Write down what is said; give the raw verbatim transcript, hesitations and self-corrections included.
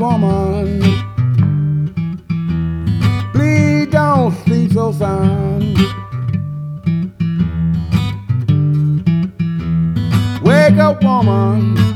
woman. Please don't sleep so sound. Wake up, woman.